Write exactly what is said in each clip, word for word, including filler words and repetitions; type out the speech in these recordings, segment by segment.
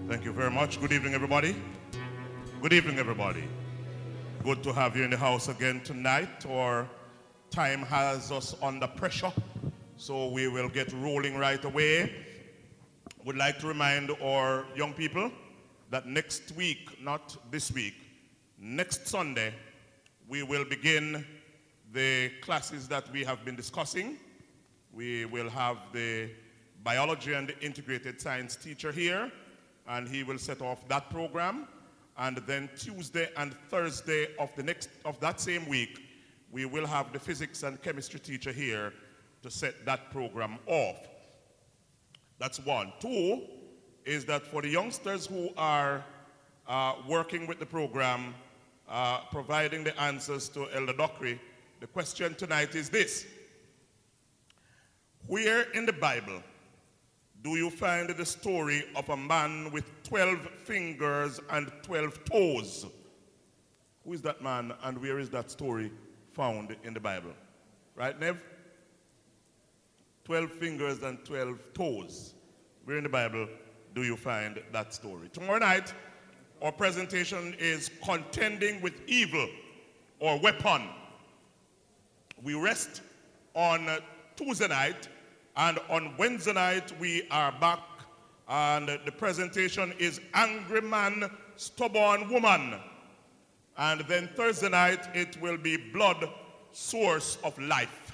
Thank you very much. Good evening, everybody. Good evening, everybody. Good to have you in the house again tonight. Our time has us under pressure, so we will get rolling right away. Would like to remind our young people that next week, not this week, next Sunday, we will begin the classes that we have been discussing. We will have the biology and the integrated science teacher here, and he will set off that program. And then Tuesday and Thursday of the next of that same week, we will have the physics and chemistry teacher here to set that program off. That's one. Two is that for the youngsters who are uh, working with the program, uh, providing the answers to Elder Dockery, the question tonight is this: where in the Bible do you find the story of a man with twelve fingers and twelve toes? Who is that man, and where is that story found in the Bible? Right, Nev? twelve fingers and twelve toes. Where in the Bible do you find that story? Tomorrow night, our presentation is Contending with Evil, or Weapon. We rest on Tuesday night, and on Wednesday night, we are back, and the presentation is Angry Man, Stubborn Woman. And then Thursday night, it will be Blood, Source of Life.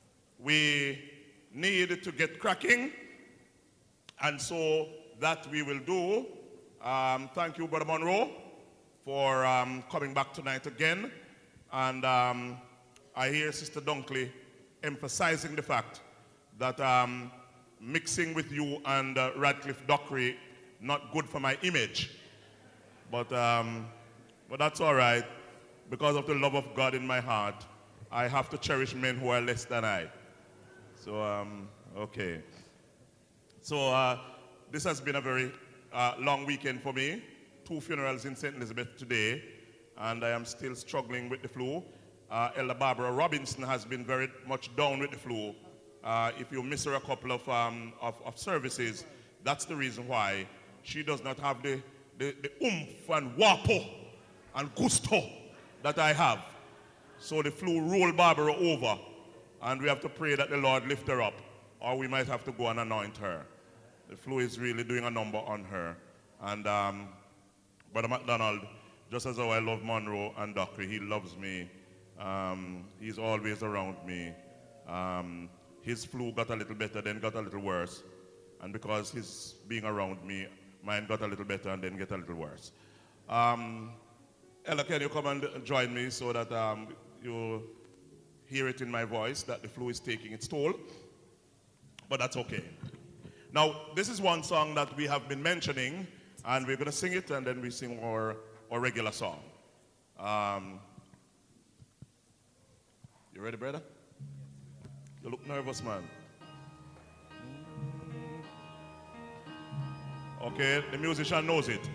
We need to get cracking, and so that we will do. Um, thank you, Brother Monroe, for um, coming back tonight again. And um, I hear Sister Dunkley emphasizing the fact that um, mixing with you and uh, Radcliffe Dockery, not good for my image. But, um, but that's all right. Because of the love of God in my heart, I have to cherish men who are less than I. So, um, okay. So uh, this has been a very uh, long weekend for me. Two funerals in Saint Elizabeth today, and I am still struggling with the flu. Uh, Elder Barbara Robinson has been very much down with the flu. Uh, if you miss her a couple of, um, of, of services, that's the reason why she does not have the, the, the oomph and wapo and gusto that I have. So the flu rolled Barbara over, and we have to pray that the Lord lift her up, or we might have to go and anoint her. The flu is really doing a number on her. And um, Brother McDonald, just as how I love Monroe and Dockery, he loves me. Um, he's always around me. Um, His flu got a little better, then got a little worse. And because he's being around me, mine got a little better and then get a little worse. Um, Ella, can you come and join me so that um, you hear it in my voice that the flu is taking its toll? But that's okay. Now, this is one song that we have been mentioning, and we're going to sing it, and then we sing our, our regular song. Um, you ready, brother? You look nervous, man. Okay, the musician knows it.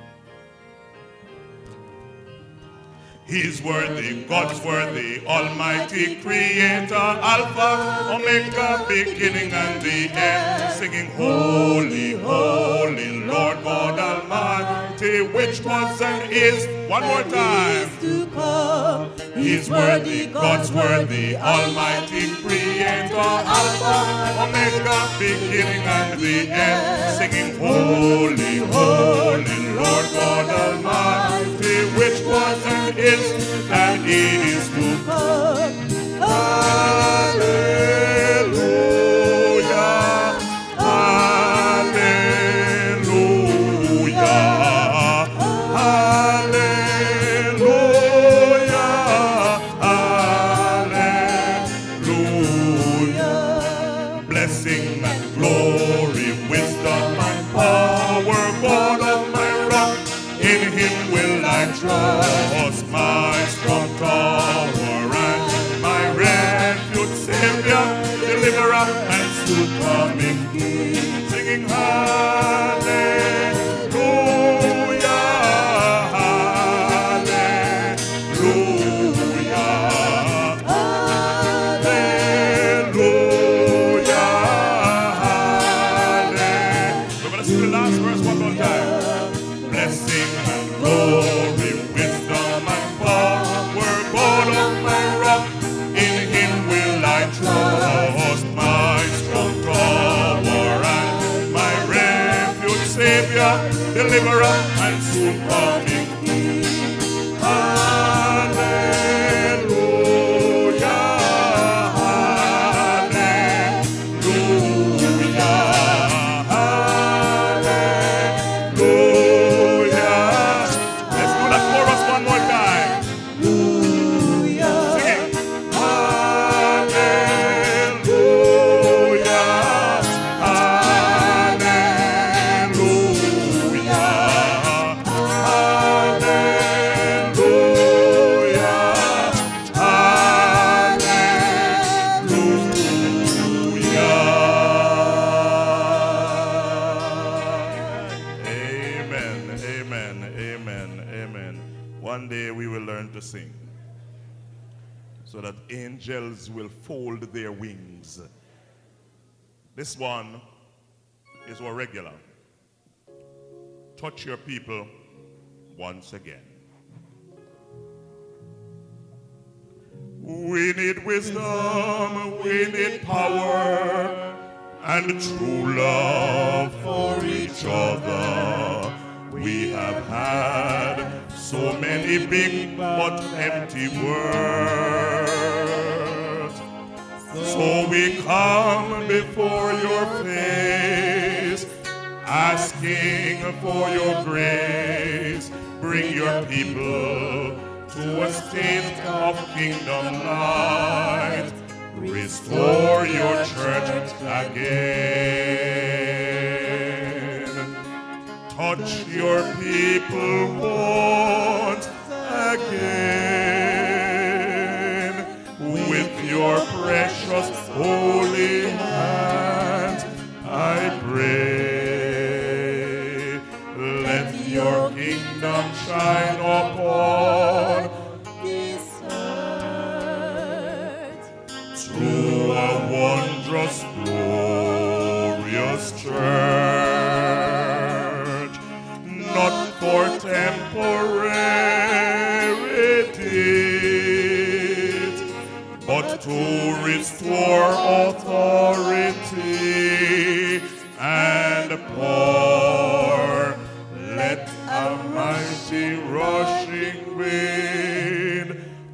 He's worthy, God's worthy, Almighty Creator, Alpha, Omega, beginning and the end. Singing, holy, holy, Lord God Almighty, which was and is, one more time. He's worthy, God's worthy, Almighty Creator, Alpha, Omega, beginning and the end. Singing, holy, holy, Lord God Almighty, which was and is, and is to come. Hallelujah, hallelujah, hallelujah. Blessing and glory, wisdom and power, God of my rock, in him will I trust, my strong tower and my refuge, Savior, deliverer, and soon coming King. Singing hallelujah, hallelujah, hallelujah, hallelujah. We're going to sing the last verse one more time. deliverer, and soon coming King. Hallelujah, hallelujah, hallelujah. Let's do that chorus one more time. One day we will learn to sing so that angels will fold their wings. This one is our regular. Touch your people once again. We need wisdom, we need power, and true love for each other. We have had so many big but empty words. So we come before your face, asking for your grace. Bring your people to a state of kingdom light. Restore your church again. Touch your people once again with your precious holy hands. I pray, let your kingdom shine upon this earth through a wondrous, glorious church, not for temporary deeds, but to restore authority and power. Let a mighty rushing wind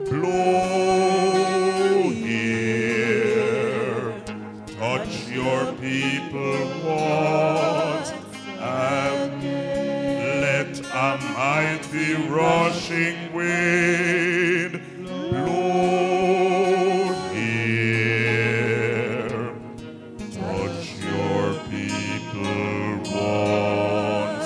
blow here. Touch your people once and let a mighty rushing wind blow here. Touch your people once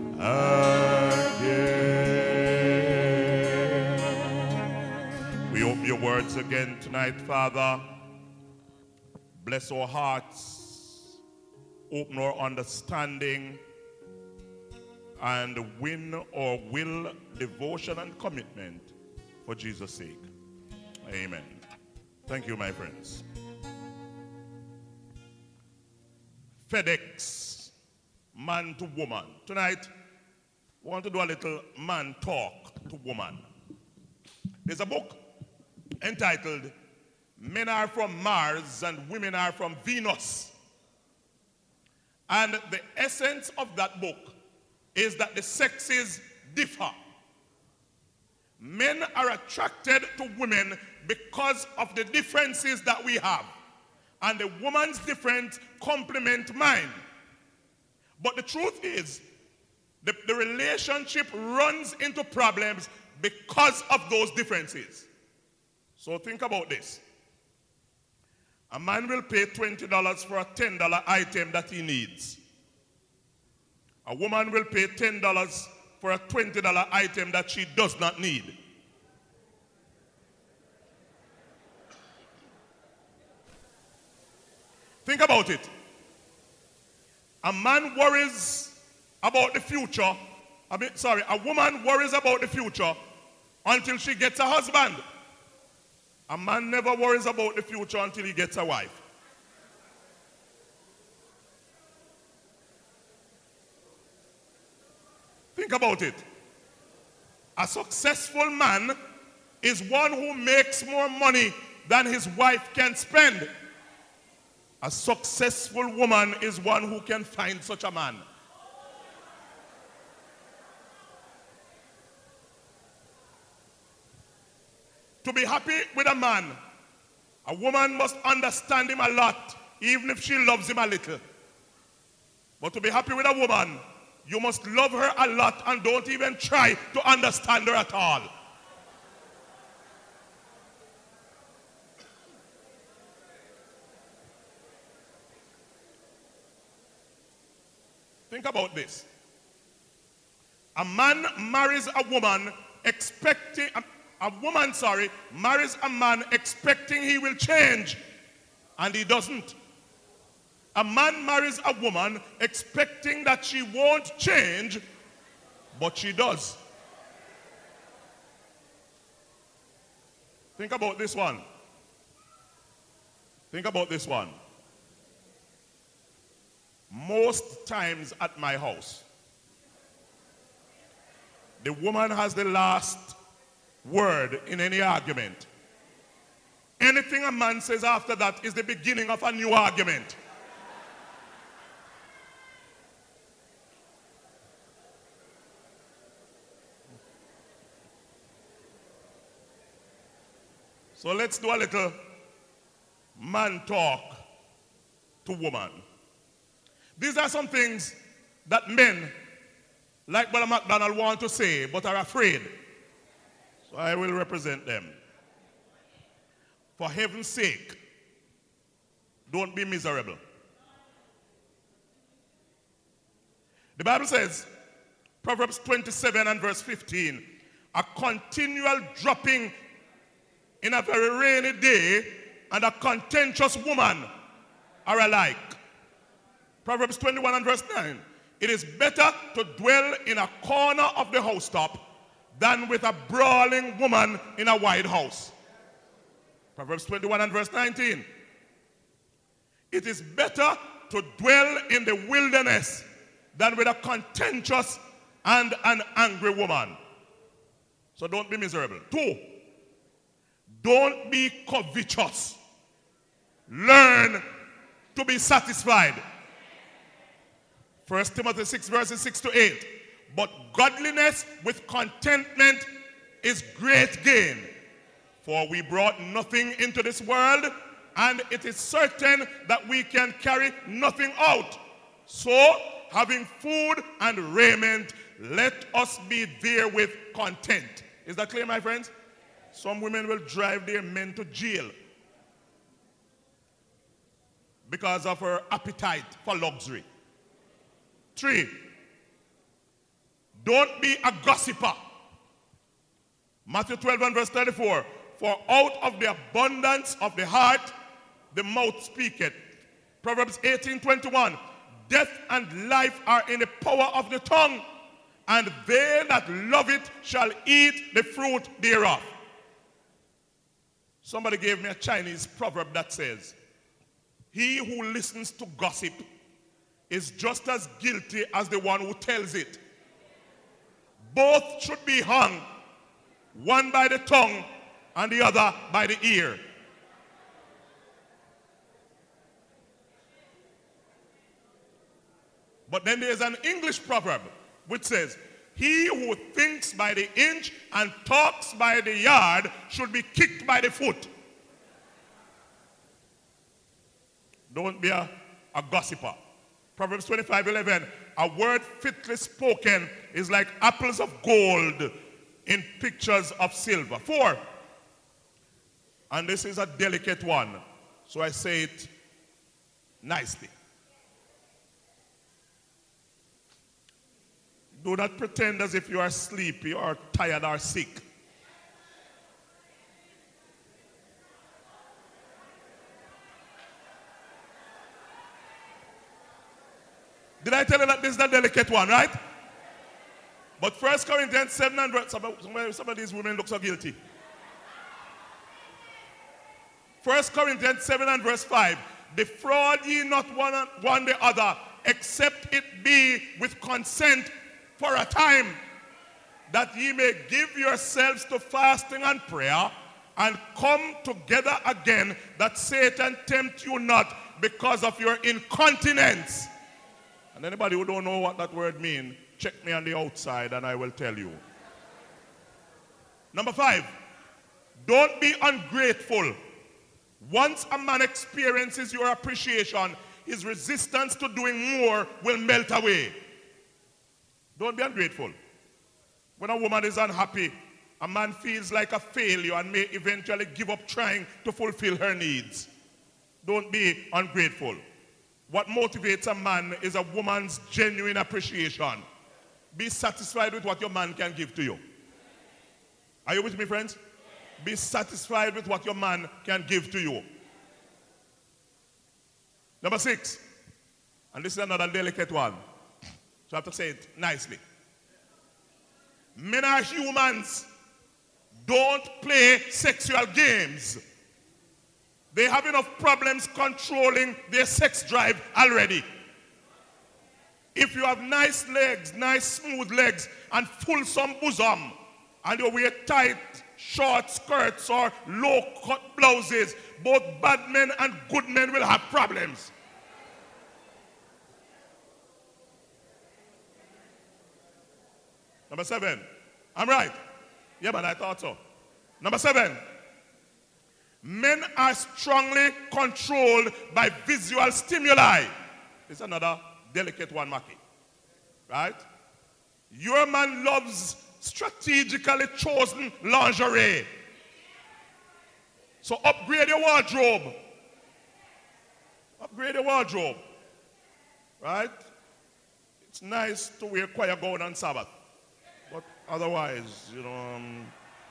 again. We open your words again tonight, Father. Bless our hearts, open our understanding, and win our will, devotion, and commitment for Jesus' sake. Amen. Thank you, my friends. FedEx, man to woman. Tonight, we want to do a little man talk to woman. There's a book entitled Men Are From Mars and Women Are From Venus. And the essence of that book is that the sexes differ. Men are attracted to women because of the differences that we have. And the woman's difference complement mine. But the truth is, the, the relationship runs into problems because of those differences. So think about this. A man will pay twenty dollars for a ten dollar item that he needs. A woman will pay ten dollars for a twenty dollar item that she does not need. Think about it. A man worries about the future. I mean, sorry, a woman worries about the future until she gets a husband. A man never worries about the future until he gets a wife. Think about it. A successful man is one who makes more money than his wife can spend. A successful woman is one who can find such a man. To be happy with a man, a woman must understand him a lot, even if she loves him a little. But to be happy with a woman, you must love her a lot and don't even try to understand her at all. Think about this. A man marries a woman expecting, a, a woman, sorry, marries a man expecting he will change, and he doesn't. A man marries a woman expecting that she won't change, but she does. Think about this one. Think about this one. Most times at my house, the woman has the last word in any argument. Anything a man says after that is the beginning of a new argument. So let's do a little man talk to woman. These are some things that men, like Brother McDonald, want to say but are afraid. So I will represent them. For heaven's sake, don't be miserable. The Bible says, Proverbs twenty-seven and verse fifteen, a continual dropping in a very rainy day and a contentious woman are alike. Proverbs twenty-one and verse nine, it is better to dwell in a corner of the housetop than with a brawling woman in a wide house. Proverbs twenty-one and verse nineteen, it is better to dwell in the wilderness than with a contentious and an angry woman. So don't be miserable. Two, don't be covetous. Learn to be satisfied. First Timothy six verses six to eight. But godliness with contentment is great gain. For we brought nothing into this world, and it is certain that we can carry nothing out. So, having food and raiment, let us be therewith content. Is that clear, my friends? Some women will drive their men to jail because of her appetite for luxury. Three, don't be a gossiper. Matthew twelve and verse thirty-four, for out of the abundance of the heart, the mouth speaketh. Proverbs eighteen twenty-one, death and life are in the power of the tongue, and they that love it shall eat the fruit thereof. Somebody gave me a Chinese proverb that says, he who listens to gossip is just as guilty as the one who tells it. Both should be hung, one by the tongue and the other by the ear. But then there's an English proverb which says, he who thinks by the inch and talks by the yard should be kicked by the foot. Don't be a, a gossiper. Proverbs twenty-five eleven, a word fitly spoken is like apples of gold in pictures of silver. Four, and this is a delicate one, so I say it nicely. Do not pretend as if you are sleepy or tired or sick. Did I tell you that this is a delicate one, right? But First Corinthians seven and verse, some, some of these women look so guilty. First Corinthians seven and verse five, defraud ye not one, one the other, except it be with consent for a time, that ye may give yourselves to fasting and prayer, and come together again, that Satan tempt you not because of your incontinence. And anybody who don't know what that word means, check me on the outside and I will tell you. Number five, Don't be ungrateful. Once a man experiences your appreciation, his resistance to doing more will melt away. Don't be ungrateful. When a woman is unhappy, a man feels like a failure and may eventually give up trying to fulfill her needs. Don't be ungrateful. What motivates a man is a woman's genuine appreciation. Be satisfied with what your man can give to you. Are you with me, friends? Be satisfied with what your man can give to you. Number six, and this is another delicate one, so I have to say it nicely. Men are humans. Don't play sexual games. They have enough problems controlling their sex drive already. If you have nice legs, nice smooth legs, and fulsome bosom, and you wear tight, short skirts or low-cut blouses, both bad men and good men will have problems. Number seven. I'm right. Yeah, but I thought so. Number seven. Men are strongly controlled by visual stimuli. It's another delicate one, Mackie. Right? Your man loves strategically chosen lingerie. So upgrade your wardrobe. Upgrade your wardrobe. Right? It's nice to wear choir gown on Sabbath. But otherwise, you know... Um,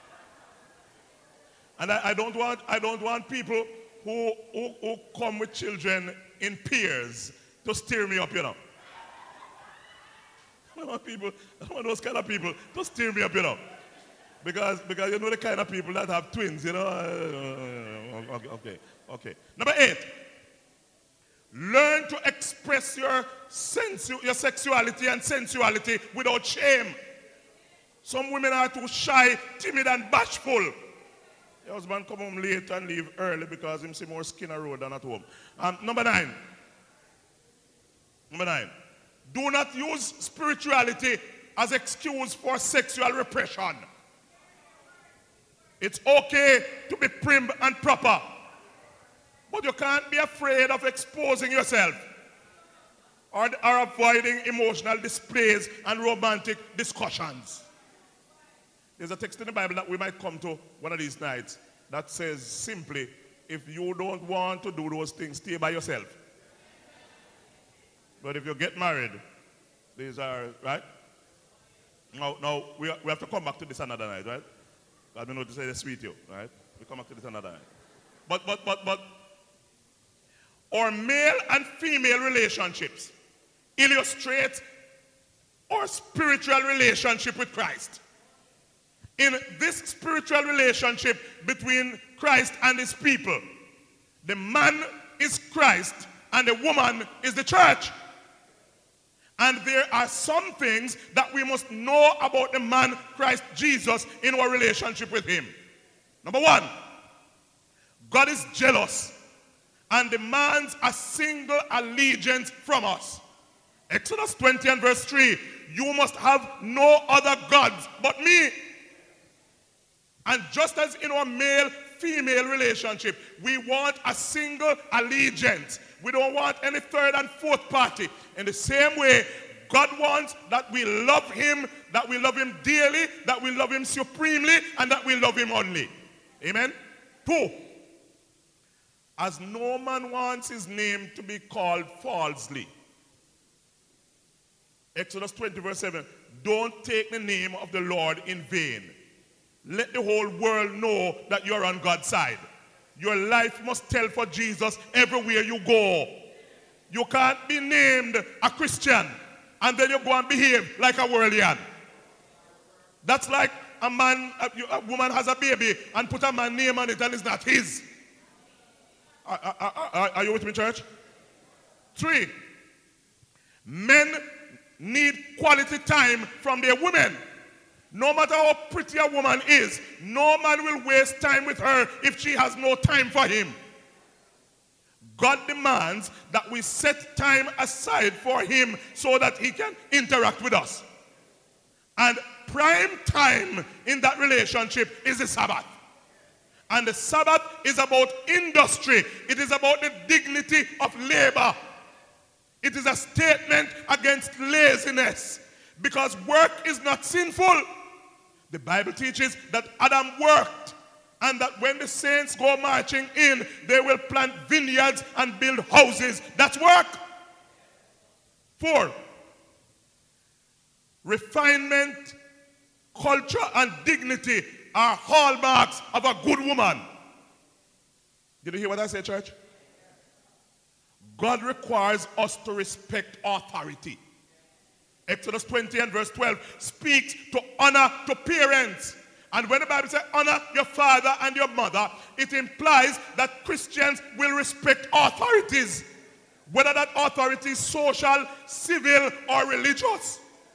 and I, I don't want I don't want people who, who, who come with children in pairs to steer me up, you know. I don't want people, I don't want those kind of people to steer me up, you know. Because, because you know the kind of people that have twins, you know. Uh, okay, okay, okay. Number eight. Learn to express your, sensu your sexuality and sensuality without shame. Some women are too shy, timid, and bashful. Your husband come home late and leave early because him see more skin a road than at home. Um, number nine. Number nine. Do not use spirituality as excuse for sexual repression. It's okay to be prim and proper, but you can't be afraid of exposing yourself or, or avoiding emotional displays and romantic discussions. There's a text in the Bible that we might come to one of these nights that says simply, if you don't want to do those things, stay by yourself. But if you get married, these are, right? Now, now we, we have to come back to this another night, right? I don't know to say they sweet you, right? We come back to this another night. But, but, but, but, our male and female relationships illustrate our spiritual relationship with Christ. In this spiritual relationship between Christ and his people, the man is Christ and the woman is the church. And there are some things that we must know about the man Christ Jesus in our relationship with him. Number one, God is jealous and demands a single allegiance from us. Exodus twenty and verse three, you must have no other gods but me. And just as in our male-female relationship, we want a single allegiance. We don't want any third and fourth party. In the same way, God wants that we love him, that we love him dearly, that we love him supremely, and that we love him only. Amen? Two, as no man wants his name to be called falsely. Exodus twenty verse seven, don't take the name of the Lord in vain. Let the whole world know that you're on God's side. Your life must tell for Jesus everywhere you go. You can't be named a Christian and then you go and behave like a worldlian. That's like a man, a, a woman has a baby and put a man's name on it and it's not his. Are, are, are, are you with me, church? Three, men need quality time from their women. No matter how pretty a woman is, no man will waste time with her if she has no time for him. God demands that we set time aside for him so that he can interact with us. And prime time in that relationship is the Sabbath. And the Sabbath is about industry. It is about the dignity of labor. It is a statement against laziness, because work is not sinful. The Bible teaches that Adam worked, and that when the saints go marching in, they will plant vineyards and build houses. That's work. Four, refinement, culture, and dignity are hallmarks of a good woman. Did you hear what I said, church? God requires us to respect authority. Exodus twenty and verse twelve speaks to honor to parents. And when the Bible says honor your father and your mother, it implies that Christians will respect authorities, whether that authority is social, civil, or religious.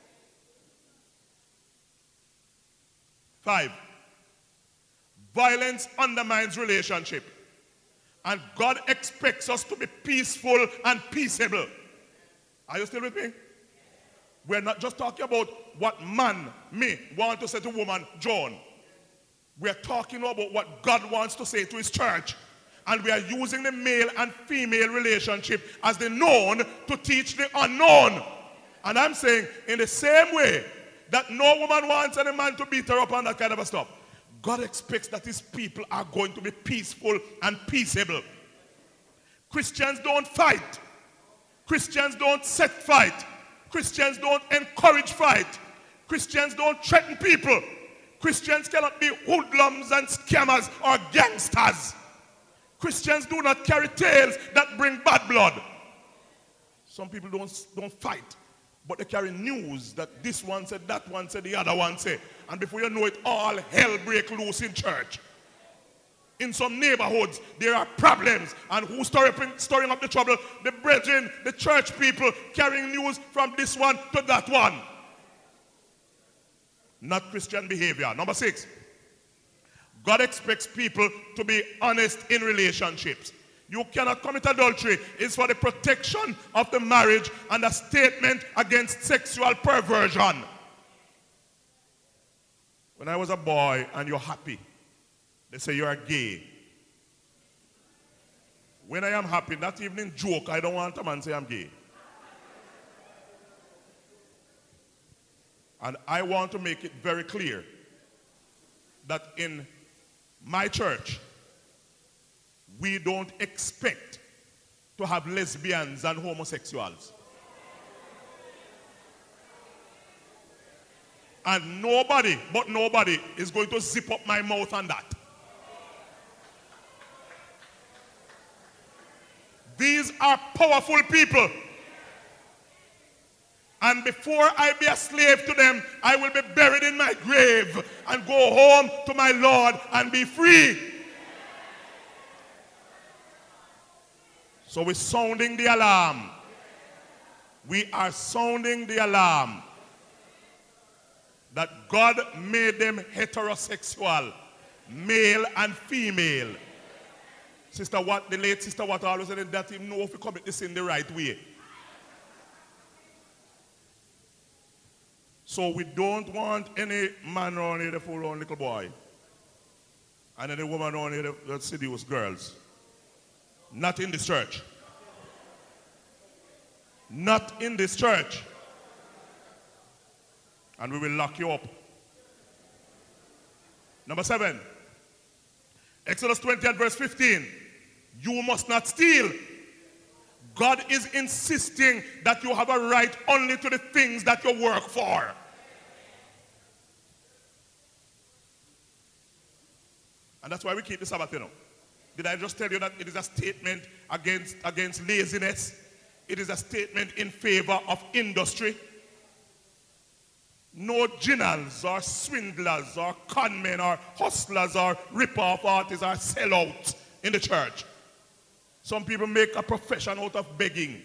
Five, violence undermines relationship. And God expects us to be peaceful and peaceable. Are you still with me? We're not just talking about what man, me, want to say to woman, John. We're talking about what God wants to say to his church. And we are using the male and female relationship as the known to teach the unknown. And I'm saying, in the same way that no woman wants any man to beat her up and that kind of a stuff, God expects that his people are going to be peaceful and peaceable. Christians don't fight. Christians don't set fight. Christians don't encourage fight. Christians don't threaten people. Christians cannot be hoodlums and scammers or gangsters. Christians do not carry tales that bring bad blood. Some people don't, don't fight, but they carry news that this one said, that one said, the other one said. And before you know it, all hell break loose in church. In some neighborhoods, there are problems. And who's stirring, stirring up the trouble? The brethren, the church people, carrying news from this one to that one. Not Christian behavior. Number six, God expects people to be honest in relationships. You cannot commit adultery. It's for the protection of the marriage and a statement against sexual perversion. When I was a boy and you're happy, they say you're gay. When I am happy, not even in joke, I don't want a man to say I'm gay. And I want to make it very clear that in my church, we don't expect to have lesbians and homosexuals. And nobody, but nobody, is going to zip up my mouth on that. These are powerful people. And before I be a slave to them, I will be buried in my grave and go home to my Lord and be free. So we're sounding the alarm. We are sounding the alarm that God made them heterosexual, male and female. Sister Watt, the late Sister Watt always said that he know if we commit this in the right way. So we don't want any man around here to fool on little boy. And any woman around here that seduce girls. Not in this church. Not in this church. And we will lock you up. Number seven. Exodus twenty and verse fifteen. You must not steal. God is insisting that you have a right only to the things that you work for. And that's why we keep the Sabbath, you know. Did I just tell you that it is a statement against, against laziness? It is a statement in favor of industry. No ginners or swindlers or conmen or hustlers or rip-off artists or sellouts in the church. Some people make a profession out of begging.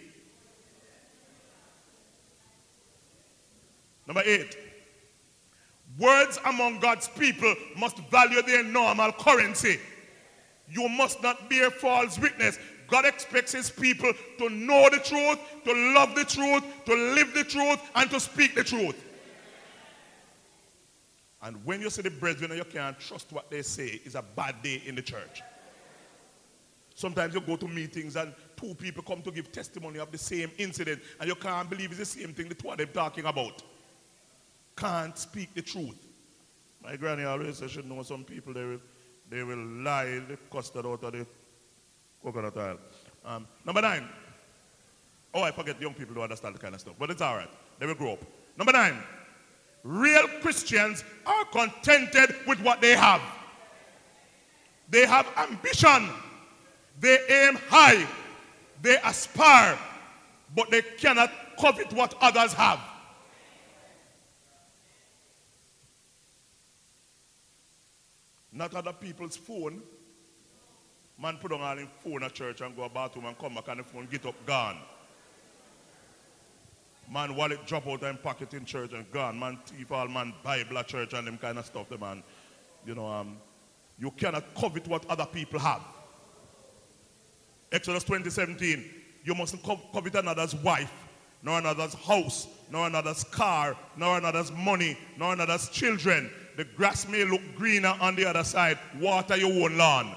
Number eight. Words among God's people must value their normal currency. You must not bear false witness. God expects his people to know the truth, to love the truth, to live the truth, and to speak the truth. And when you see the brethren and you can't trust what they say, it's a bad day in the church. Sometimes you go to meetings and two people come to give testimony of the same incident and you can't believe it's the same thing the two of them talking about. Can't speak the truth. My granny always says she knows some people, they will, they will lie the custard out of the coconut oil. Um, number nine. Oh, I forget young people don't understand the kind of stuff, but it's all right. They will grow up. Number nine. Real Christians are contented with what they have. They have ambition. They aim high. They aspire. But they cannot covet what others have. Not other people's phone. Man put on all his phone at church and go to the bathroom and come back and the phone get up, gone. Man wallet drop out and pocket in church and gone. Man thief all man Bible at church and them kind of stuff. Man, you know, um, you cannot covet what other people have. Exodus twenty seventeen, you mustn't co covet another's wife, nor another's house, nor another's car, nor another's money, nor another's children. The grass may look greener on the other side. Water your own lawn.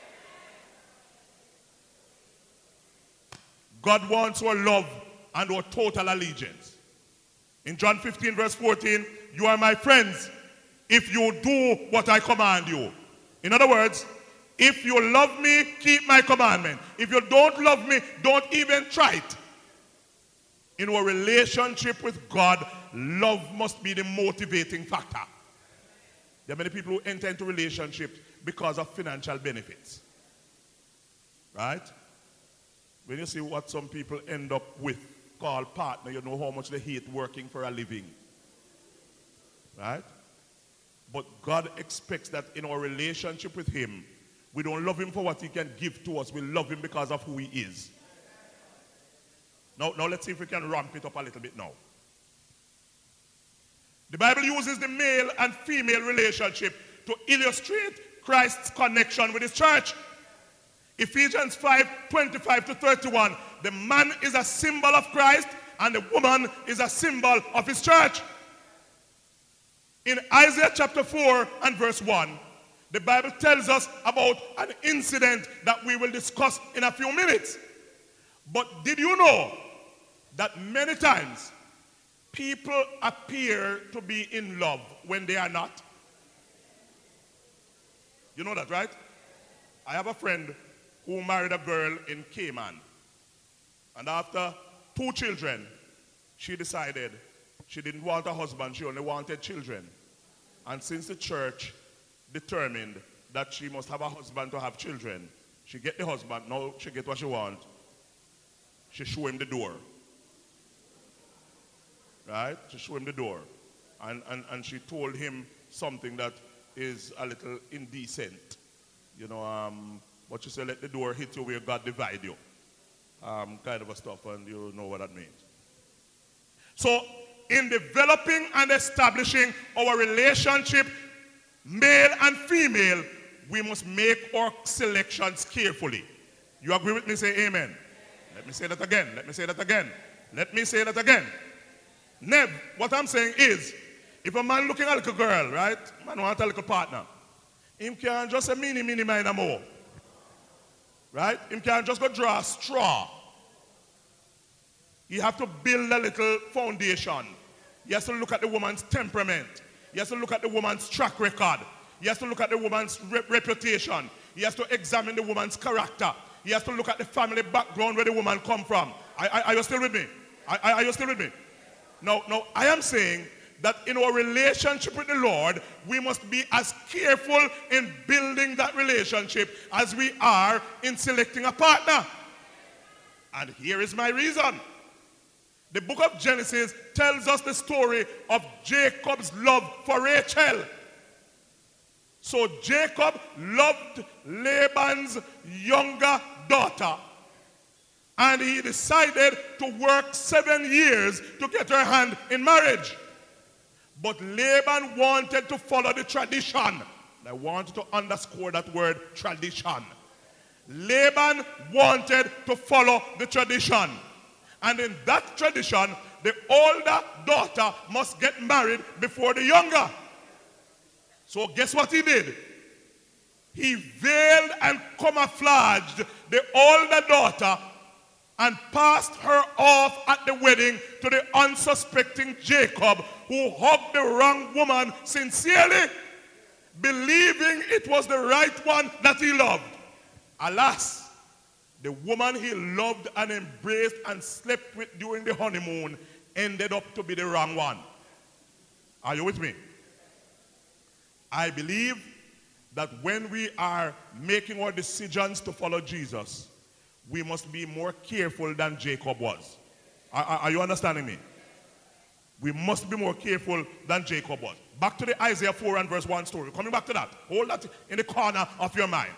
God wants our love and our total allegiance. In John fifteen verse fourteen, you are my friends if you do what I command you. In other words, if you love me, keep my commandment. If you don't love me, don't even try it. In our relationship with God, love must be the motivating factor. There are many people who enter into relationships because of financial benefits. Right? When you see what some people end up with called partner, you know how much they hate working for a living. Right? But God expects that in our relationship with him, we don't love him for what he can give to us. We love him because of who he is. Now, now let's see if we can ramp it up a little bit now. The Bible uses the male and female relationship to illustrate Christ's connection with his church. Ephesians five, twenty-five to thirty-one. The man is a symbol of Christ and the woman is a symbol of his church. In Isaiah chapter four and verse one, the Bible tells us about an incident that we will discuss in a few minutes. But did you know that many times people appear to be in love when they are not? You know that, right? I have a friend who married a girl in Cayman. And after two children, she decided she didn't want a husband, she only wanted children. And since the church determined that she must have a husband to have children, she get the husband, now she get what she want. She show him the door. Right? She show him the door. And, and, and she told him something that is a little indecent. You know, um, but she said, let the door hit you where God divide you. Um, kind of a stuff, and you know what that means. So, in developing and establishing our relationship, male and female, we must make our selections carefully. You agree with me? Say amen. Let me say that again. Let me say that again. Let me say that again. Nev, what I'm saying is, if a man looking at a little girl, right, man wants a little partner, him can't just a mini, mini, mine more. Right? Him can't just go draw a straw. You have to build a little foundation. He has to look at the woman's temperament. He has to look at the woman's track record. He has to look at the woman's rep reputation. He has to examine the woman's character. He has to look at the family background where the woman come from. Are, are, are you still with me? Are, are you still with me? Now, now, I am saying that in our relationship with the Lord, we must be as careful in building that relationship as we are in selecting a partner. And here is my reason. The book of Genesis tells us the story of Jacob's love for Rachel. So Jacob loved Laban's younger daughter, and he decided to work seven years to get her hand in marriage. But Laban wanted to follow the tradition. I want to underscore that word, tradition. Laban wanted to follow the tradition. And in that tradition, the older daughter must get married before the younger. So guess what he did? He veiled and camouflaged the older daughter and passed her off at the wedding to the unsuspecting Jacob, who hugged the wrong woman sincerely, believing it was the right one that he loved. Alas, the woman he loved and embraced and slept with during the honeymoon ended up to be the wrong one. Are you with me? I believe that when we are making our decisions to follow Jesus, we must be more careful than Jacob was. Are, are you understanding me? We must be more careful than Jacob was. Back to the Isaiah four and verse one story. Coming back to that. Hold that in the corner of your mind.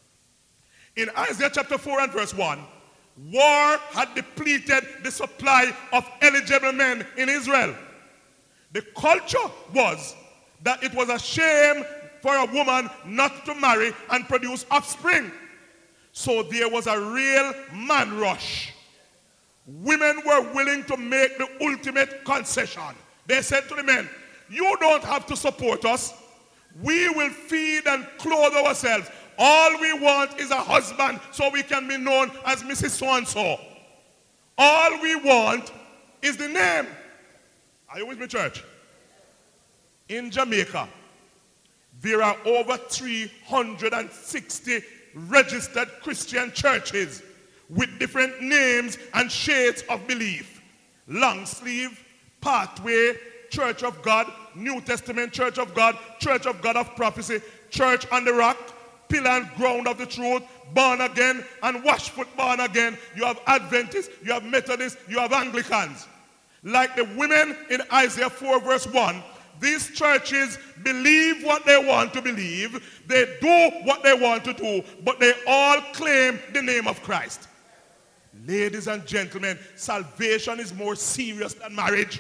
In Isaiah chapter four and verse one, war had depleted the supply of eligible men in Israel. The culture was that it was a shame for a woman not to marry and produce offspring. So there was a real man rush. Women were willing to make the ultimate concession. They said to the men, you don't have to support us. We will feed and clothe ourselves. All we want is a husband so we can be known as Missus So-and-so. All we want is the name. Are you with me, church? In Jamaica, there are over three hundred sixty registered Christian churches with different names and shades of belief. Long Sleeve, Pathway, Church of God, New Testament Church of God, Church of God of Prophecy, Church on the Rock, Pillar and Ground of the Truth, Born Again, and Washfoot Born Again. You have Adventists, you have Methodists, you have Anglicans. Like the women in Isaiah four verse one, these churches believe what they want to believe, they do what they want to do, but they all claim the name of Christ. Ladies and gentlemen, salvation is more serious than marriage.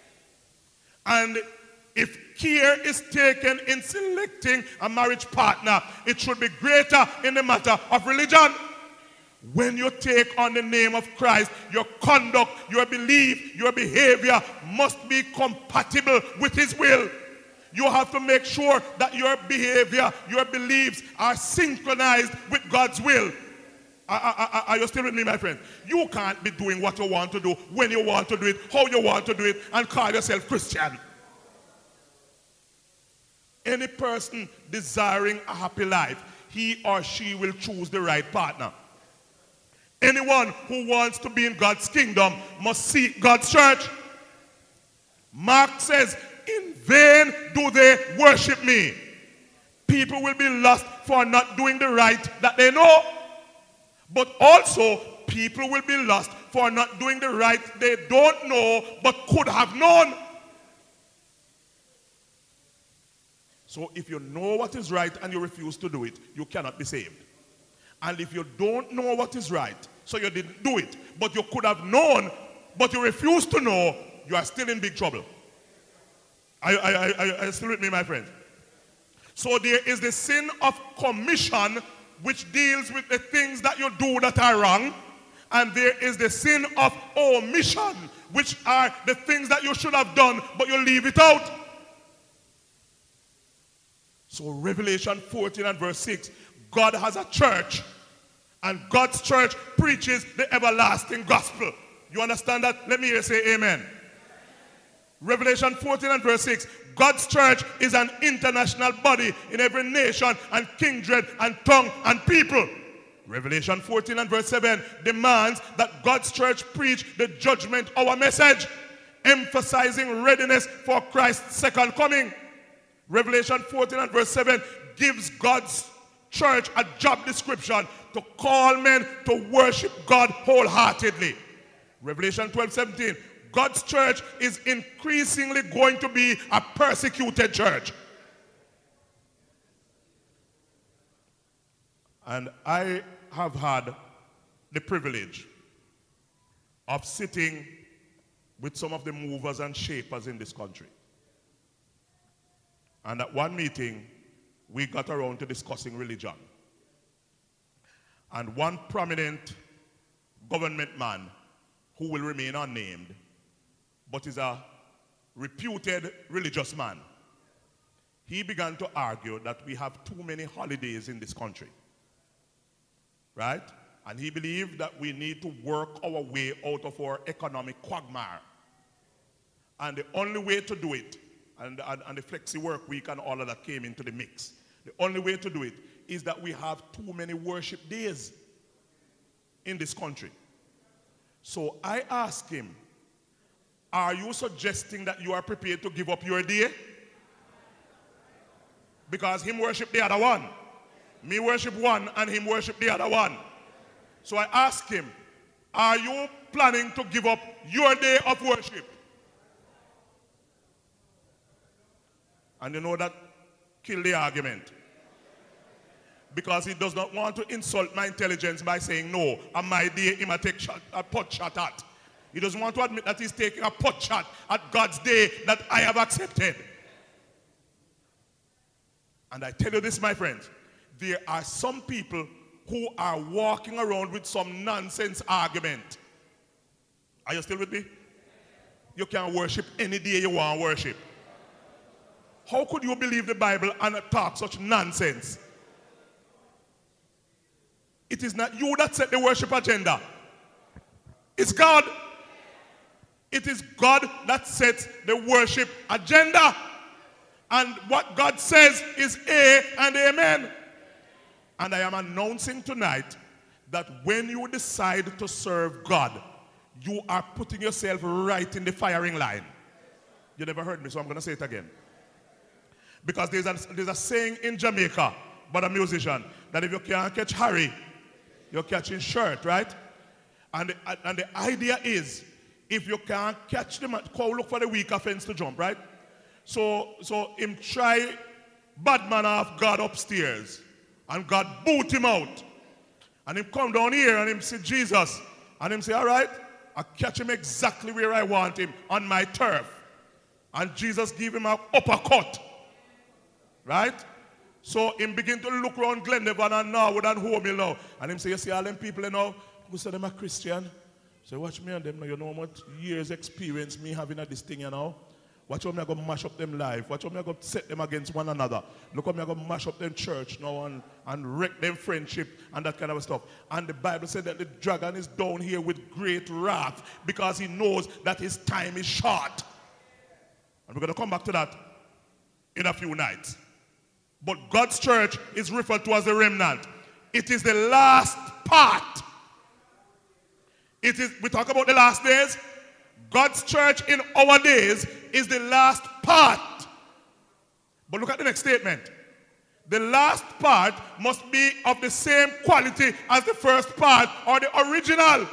And if care is taken in selecting a marriage partner, it should be greater in the matter of religion. When you take on the name of Christ, your conduct, your belief, your behavior must be compatible with his will. You have to make sure that your behavior, your beliefs are synchronized with God's will. Are, are, are you still with me, my friend? You can't be doing what you want to do, when you want to do it, how you want to do it, and call yourself Christian. Any person desiring a happy life, he or she will choose the right partner. Anyone who wants to be in God's kingdom must seek God's church. Mark says, in vain do they worship me. People will be lost for not doing the right that they know. But also, people will be lost for not doing the right they don't know but could have known. So if you know what is right and you refuse to do it, you cannot be saved. And if you don't know what is right, so you didn't do it, but you could have known, but you refuse to know, you are still in big trouble. Are, are, are, are you still with me, my friend? So there is the sin of commission, which deals with the things that you do that are wrong. And there is the sin of omission, which are the things that you should have done, but you leave it out. So Revelation fourteen and verse six, God has a church, and God's church preaches the everlasting gospel. You understand that? Let me hear you say amen. Revelation fourteen and verse six, God's church is an international body in every nation and kindred and tongue and people. Revelation fourteen and verse seven demands that God's church preach the judgment hour message, emphasizing readiness for Christ's second coming. Revelation fourteen and verse seven gives God's church a job description to call men to worship God wholeheartedly. Revelation twelve seventeen, God's church is increasingly going to be a persecuted church. And I have had the privilege of sitting with some of the movers and shapers in this country. And at one meeting, we got around to discussing religion. And one prominent government man, who will remain unnamed, but is a reputed religious man, he began to argue that we have too many holidays in this country. Right? And he believed that we need to work our way out of our economic quagmire. And the only way to do it, and, and, and the flexi work week and all of that came into the mix, the only way to do it is that we have too many worship days in this country. So I asked him, are you suggesting that you are prepared to give up your day? Because him worship the other one. Me worship one and him worship the other one. So I asked him, are you planning to give up your day of worship? And you know that killed the argument. Because he does not want to insult my intelligence by saying no, and my day he might take shot, a pot shot at. He doesn't want to admit that he's taking a pot shot at God's day that I have accepted. And I tell you this, my friends, there are some people who are walking around with some nonsense argument. Are you still with me? You can worship any day you want to worship. How could you believe the Bible and talk such nonsense? It is not you that set the worship agenda. It's God. It is God that sets the worship agenda. And what God says is A and amen. And I am announcing tonight that when you decide to serve God, you are putting yourself right in the firing line. You never heard me, so I'm going to say it again. Because there's a, there's a saying in Jamaica, but a musician, that if you can't catch Harry, you're catching shirt, right? And the, and the idea is, if you can't catch them, go look for the weaker fence to jump, right? So, so him try bad man off God upstairs, and God boot him out. And him come down here and him see Jesus, and him say, all right, I catch him exactly where I want him, on my turf. And Jesus give him an uppercut. Right? So him begin to look around Glendevon and Norwood and Home now. And him say, you see all them people you know, who say them are Christian. So watch me and them now, you know how much years experience me having at this thing, you know. Watch how me I go mash up them life. Watch how me I go set them against one another. Look how me I go mash up them church now and, and wreck them friendship and that kind of stuff. And the Bible said that the dragon is down here with great wrath because he knows that his time is short. And we're going to come back to that in a few nights. But God's church is referred to as the remnant. It is the last part. It is, we talk about the last days. God's church in our days is the last part. But look at the next statement. The last part must be of the same quality as the first part or the original.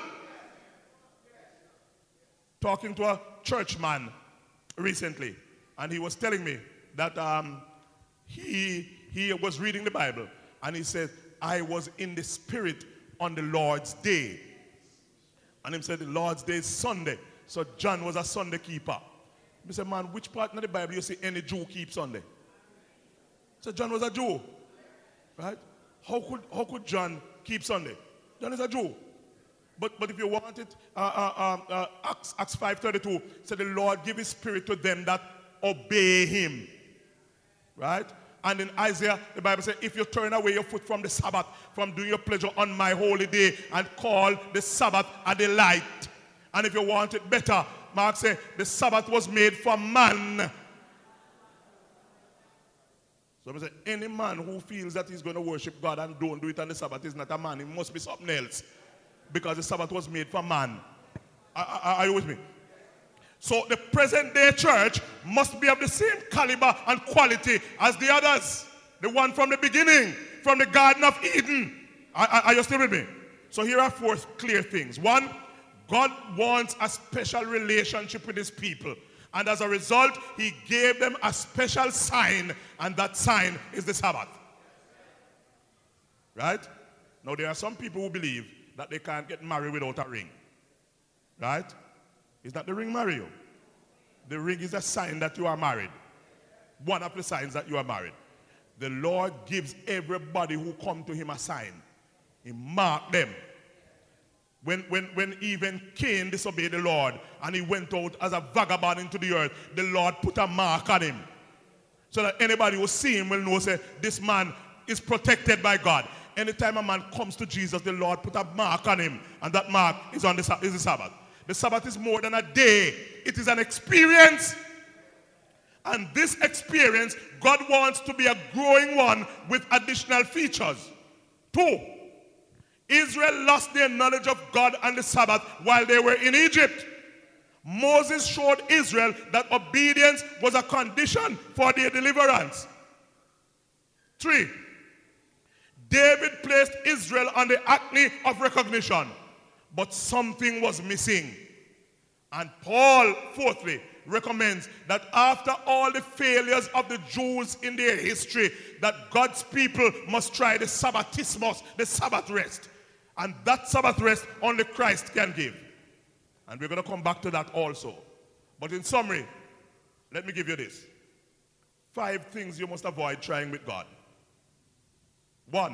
Talking to a churchman recently, and he was telling me that um, He, he was reading the Bible, and he said, I was in the spirit on the Lord's day. And he said, the Lord's day is Sunday. So John was a Sunday keeper. He said, man, which part of the Bible you see any Jew keep Sunday? So John was a Jew. Right? How could, how could John keep Sunday? John is a Jew. But, but if you want it, uh, uh, uh, uh, Acts, Acts five thirty-two said, the Lord give his spirit to them that obey him. Right? And in Isaiah, the Bible says, if you turn away your foot from the Sabbath, from doing your pleasure on my holy day, and call the Sabbath a delight. And if you want it better, Mark said, the Sabbath was made for man. So I say, any man who feels that he's going to worship God and don't do it on the Sabbath is not a man. It must be something else. Because the Sabbath was made for man. Are, are, are you with me? So the present day church must be of the same caliber and quality as the others. The one from the beginning, from the Garden of Eden. Are, are you still with me? So here are four clear things. One, God wants a special relationship with his people. And as a result, he gave them a special sign, and that sign is the Sabbath. Right? Now there are some people who believe that they can't get married without a ring. Right? Is that the ring marry you? The ring is a sign that you are married. One of the signs that you are married. The Lord gives everybody who come to him a sign. He marked them. When, when, when even Cain disobeyed the Lord and he went out as a vagabond into the earth, the Lord put a mark on him. So that anybody who see him will know, say, this man is protected by God. Anytime a man comes to Jesus, the Lord put a mark on him, and that mark is on the, is the Sabbath. The Sabbath is more than a day. It is an experience. And this experience, God wants to be a growing one with additional features. Two, Israel lost their knowledge of God and the Sabbath while they were in Egypt. Moses showed Israel that obedience was a condition for their deliverance. Three, David placed Israel on the acme of recognition, but something was missing. And Paul, fourthly, recommends that after all the failures of the Jews in their history, that God's people must try the Sabbatismus, the Sabbath rest. And that Sabbath rest only Christ can give. And we're going to come back to that also. But in summary, let me give you this. Five things you must avoid trying with God. One,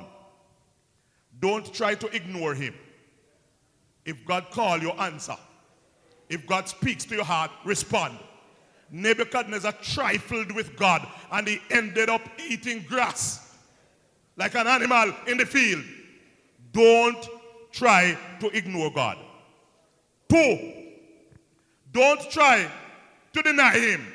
don't try to ignore him. If God calls you, answer. If God speaks to your heart, respond. Nebuchadnezzar trifled with God and he ended up eating grass like an animal in the field. Don't try to ignore God. Two, don't try to deny him.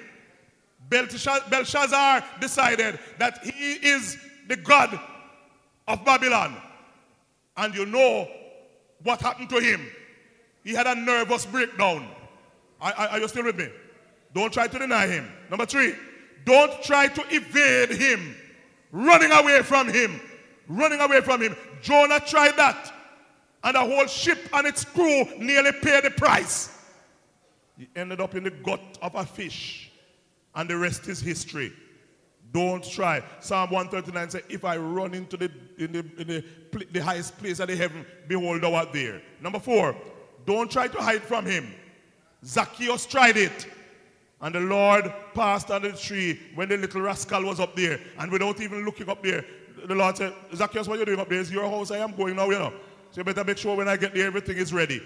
Belshazzar decided that he is the God of Babylon. And you know what happened to him. He had a nervous breakdown. Are, are, are you still with me? Don't try to deny him. Number three, don't try to evade him. Running away from him. Running away from him. Jonah tried that. And the whole ship and its crew nearly paid the price. He ended up in the gut of a fish. And the rest is history. Don't try. Psalm one thirty-nine says, if I run into the, in the, in the, the highest place of the heaven, behold thou art there. Number four, don't try to hide from him. Zacchaeus tried it. And the Lord passed under the tree when the little rascal was up there. And without even looking up there, the Lord said, Zacchaeus, what are you doing up there? It's your house. I am going now, you know. So you better make sure when I get there, everything is ready.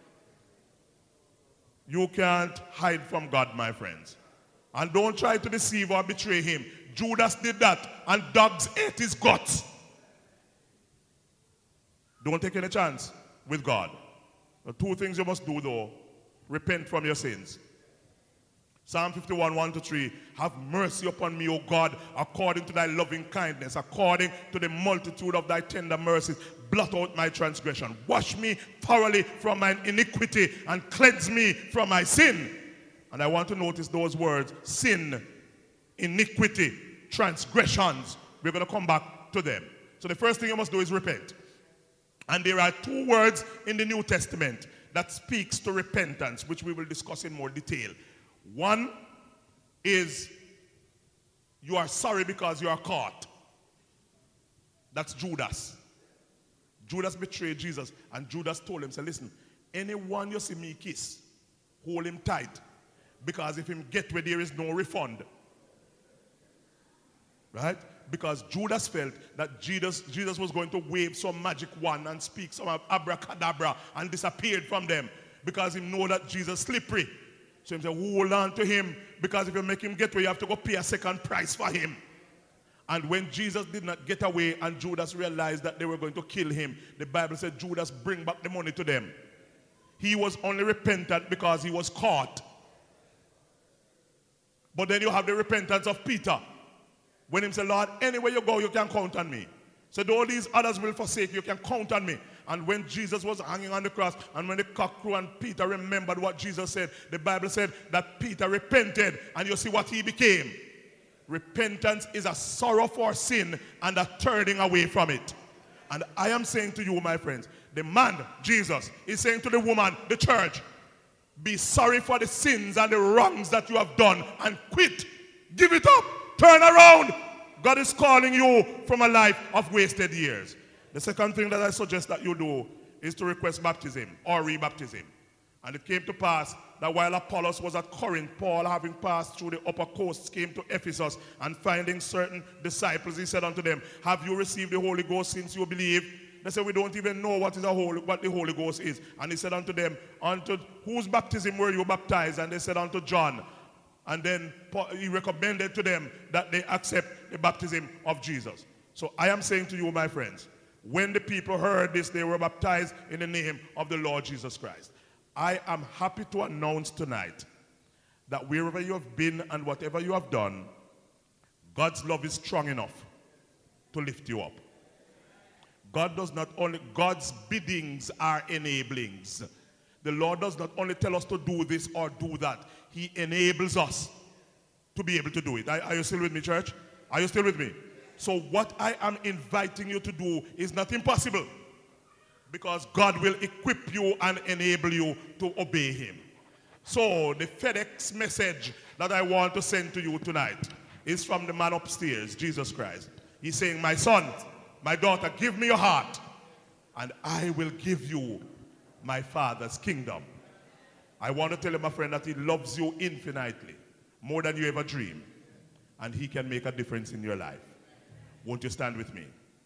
You can't hide from God, my friends. And don't try to deceive or betray him. Judas did that, and dogs ate his guts. Don't take any chance with God. The two things you must do, though: repent from your sins. Psalm fifty-one, one to three, have mercy upon me, O God, according to thy loving kindness, according to the multitude of thy tender mercies. Blot out my transgression. Wash me thoroughly from mine iniquity and cleanse me from my sin. And I want to notice those words: sin, iniquity, transgressions. We're going to come back to them. So the first thing you must do is repent. And there are two words in the New Testament that speaks to repentance, which we will discuss in more detail. One is you are sorry because you are caught. That's Judas. Judas betrayed Jesus, and Judas told him, say, listen, anyone you see me kiss, hold him tight, because if him get where there is no refund. Right? Because Judas felt that Jesus, Jesus was going to wave some magic wand and speak some abracadabra and disappeared from them, because he know that Jesus is slippery. So he said, hold on to him, because if you make him get where, you have to go pay a second price for him. And when Jesus did not get away and Judas realized that they were going to kill him, the Bible said Judas bring back the money to them. He was only repentant because he was caught. But then you have the repentance of Peter. When he said, Lord, anywhere you go, you can count on me. So though these others will forsake you, you can count on me. And when Jesus was hanging on the cross, and when the cock crew and Peter remembered what Jesus said, the Bible said that Peter repented, and you see what he became. Repentance is a sorrow for sin and a turning away from it. And I am saying to you, my friends, the man, Jesus, is saying to the woman, the church, be sorry for the sins and the wrongs that you have done and quit. Give it up. Turn around. God is calling you from a life of wasted years. The second thing that I suggest that you do is to request baptism or rebaptism. And it came to pass that while Apollos was at Corinth, Paul, having passed through the upper coasts, came to Ephesus, and finding certain disciples, he said unto them, have you received the Holy Ghost since you believe? They said, we don't even know what is a holy, what the Holy Ghost is. And he said unto them, unto whose baptism were you baptized? And they said unto John. And then he recommended to them that they accept the baptism of Jesus. So I am saying to you, my friends, when the people heard this, they were baptized in the name of the Lord Jesus Christ. I am happy to announce tonight that wherever you have been and whatever you have done, God's love is strong enough to lift you up. God does not only, God's biddings are enablings. The Lord does not only tell us to do this or do that. He enables us to be able to do it. Are, are you still with me, church? Are you still with me? So what I am inviting you to do is not impossible, because God will equip you and enable you to obey him. So the FedEx message that I want to send to you tonight is from the man upstairs, Jesus Christ. He's saying, my son, my daughter, give me your heart, and I will give you my Father's kingdom. I want to tell you, my friend, that he loves you infinitely, more than you ever dream, and he can make a difference in your life. Won't you stand with me?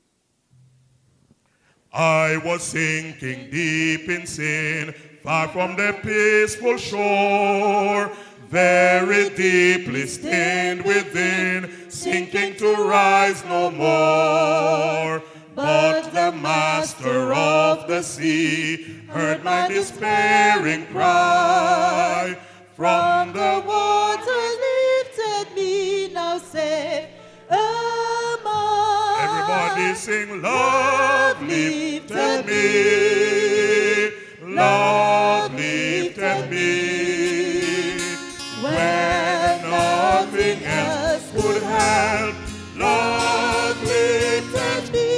I was sinking deep in sin, far from the peaceful shore, very deeply stained within, sinking to rise no more. But the master of the sea heard my despairing cry. From the waters lifted me, now safe am I. Everybody sing, love lifted me, love lifted me, when nothing else could help. Love lifted me.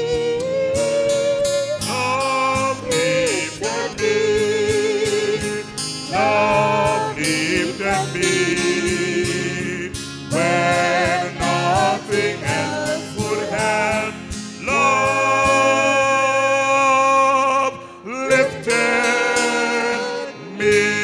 Love lifted me when nothing else would help. Love lifted me.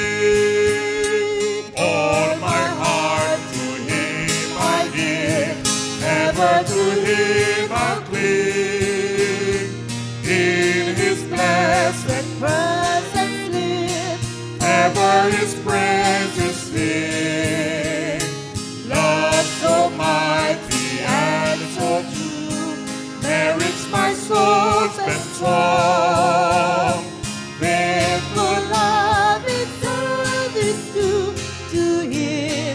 All my heart to him I give, ever to him I cling. In his blessed presence live, ever his praises sing. Love so mighty and so true merits my soul's best song. Faithful love in service to, to him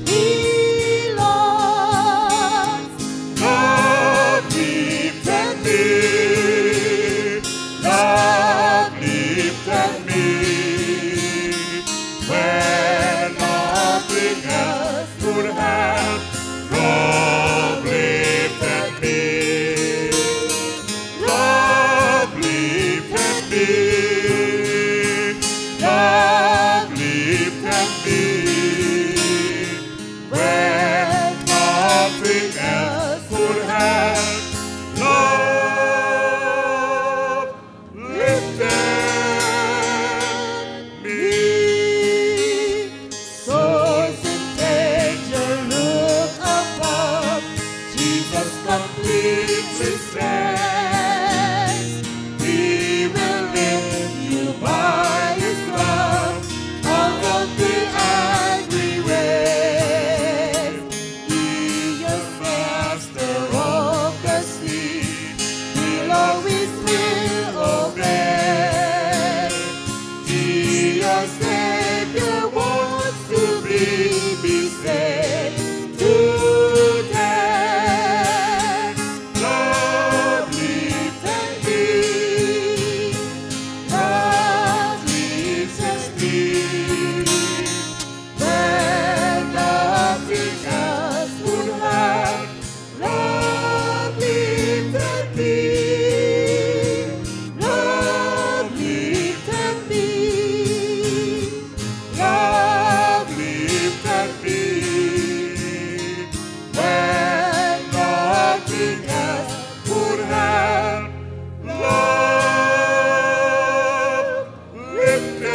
belongs. Love lifted me, love lifted me, when nothing else could help. Love lifted me, love lifted me, love lifted me, when nothing else could help. Love lifted me. Souls in danger, look above. Jesus completely stands. He will lift you by his love out of the angry waves. He is master of the sea. He'll always will obey. He, your Savior, wants to be, be saved today. Love lifted me, love lifted me, when nothing else would help. Love lifted me, love lifted me, love lifted me, when nothing else would help. Love lifted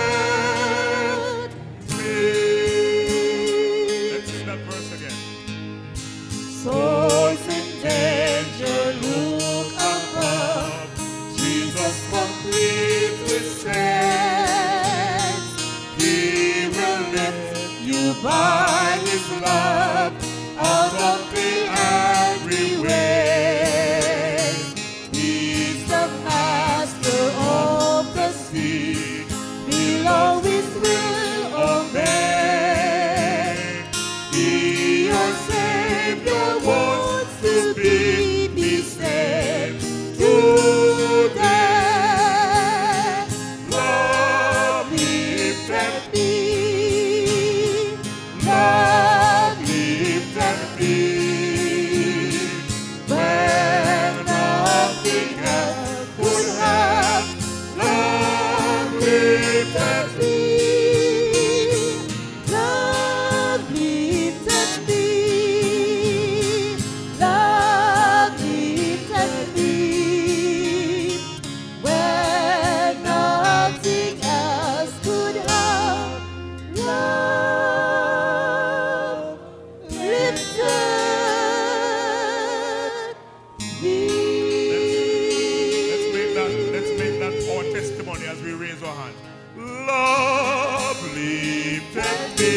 me. Let's sing that verse again. Souls in danger, look above. Jesus completely stands. He will lift you by His love out of the angry waves. He's the master of the sea. Below His will obey. He, your Savior, wants to be, be saved today. Love lifted me. Love lifted me. When nothing else could have. Love lifted me. Love lifted me. Love lifted me. When nothing else could have. Love lifted me. Let's, let's make that, let's make that our testimony as we raise our hands. Love lifted me.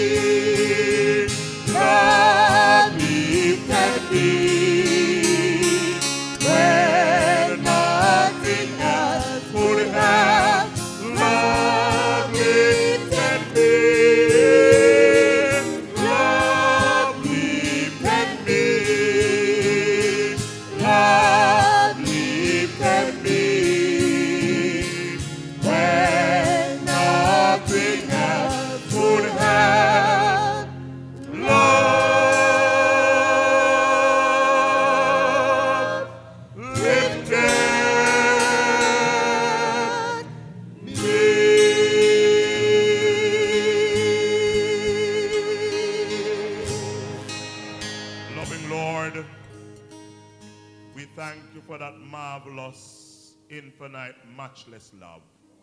Love lifted me. When nothing else could have. Love lifted me. Love lifted me. Love lifted me. When nothing else could have. Love lifted me. Loving Lord, we thank you for that marvelous, infinite, matchless love.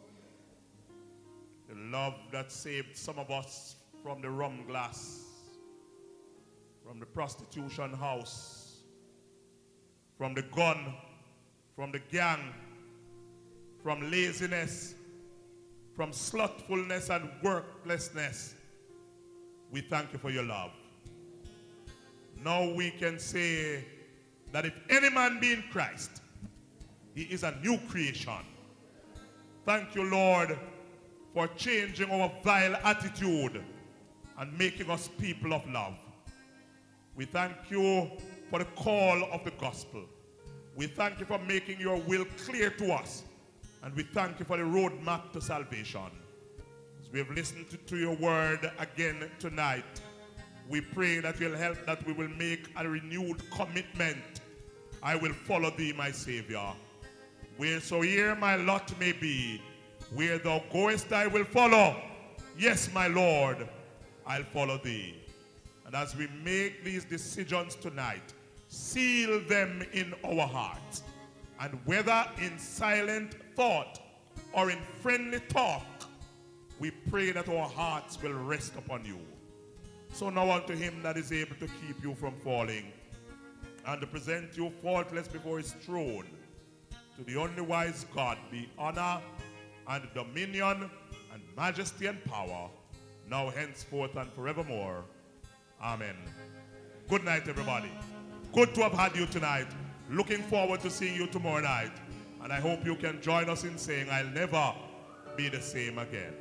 The love that saved some of us from the rum glass, from the prostitution house, from the gun, from the gang, from laziness, from slothfulness and worklessness. We thank you for your love. Now we can say that if any man be in Christ, he is a new creation. Thank you, Lord, for changing our vile attitude and making us people of love. We thank you for the call of the gospel. We thank you for making your will clear to us. And we thank you for the roadmap to salvation. As we have listened to, to your word again tonight, we pray that you'll help that we will make a renewed commitment. I will follow thee, my Savior. Wheresoe'er my lot may be, where thou goest I will follow. Yes, my Lord, I'll follow thee. And as we make these decisions tonight, seal them in our hearts. And whether in silent thought or in friendly talk, we pray that our hearts will rest upon you. So now unto him that is able to keep you from falling and to present you faultless before his throne, to the only wise God be honor and dominion and majesty and power, now henceforth and forevermore. Amen. Good night, everybody. Good to have had you tonight. Looking forward to seeing you tomorrow night. And I hope you can join us in saying, I'll never be the same again.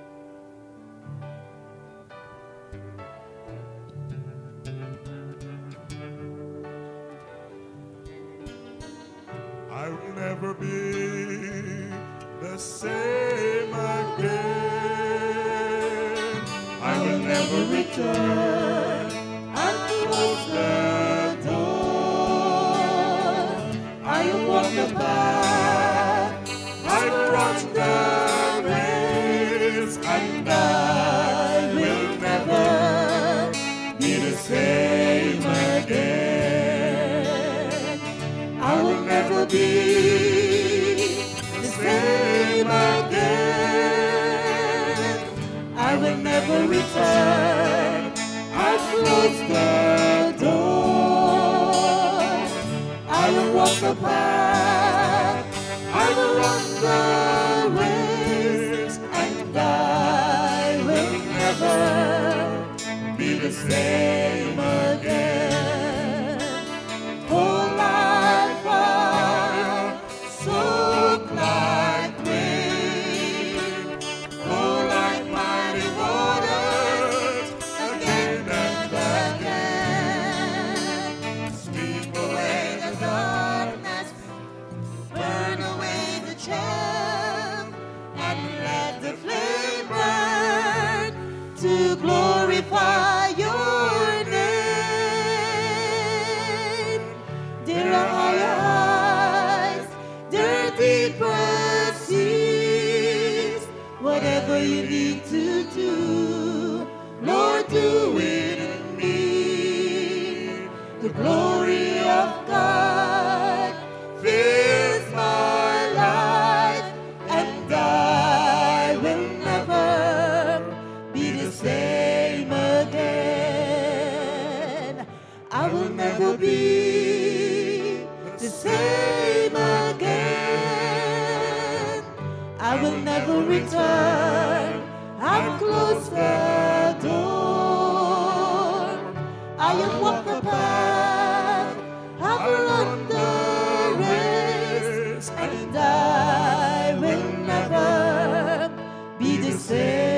I will never be the same again. I will never return and close the door. I will walk the path, I will run the race, and I will never be the same again. I will never be the same again. I will never return. I close the door. I will walk the path. I will run the race, and I will never be the the same again. Oh, like fire, soak like rain. Oh, like mighty waters, again and again. Sweep away the darkness, burn away the chaff, and let the flame burn to glorify your name. There are higher heights, there are deeper seas. Whatever you need to do, Lord, do it in me. The glory of God fills my life, and I will never be the same again. I will never be the same again. I will never return. I've closed the door. I have walked the path, I've run the race, and I will never be the same.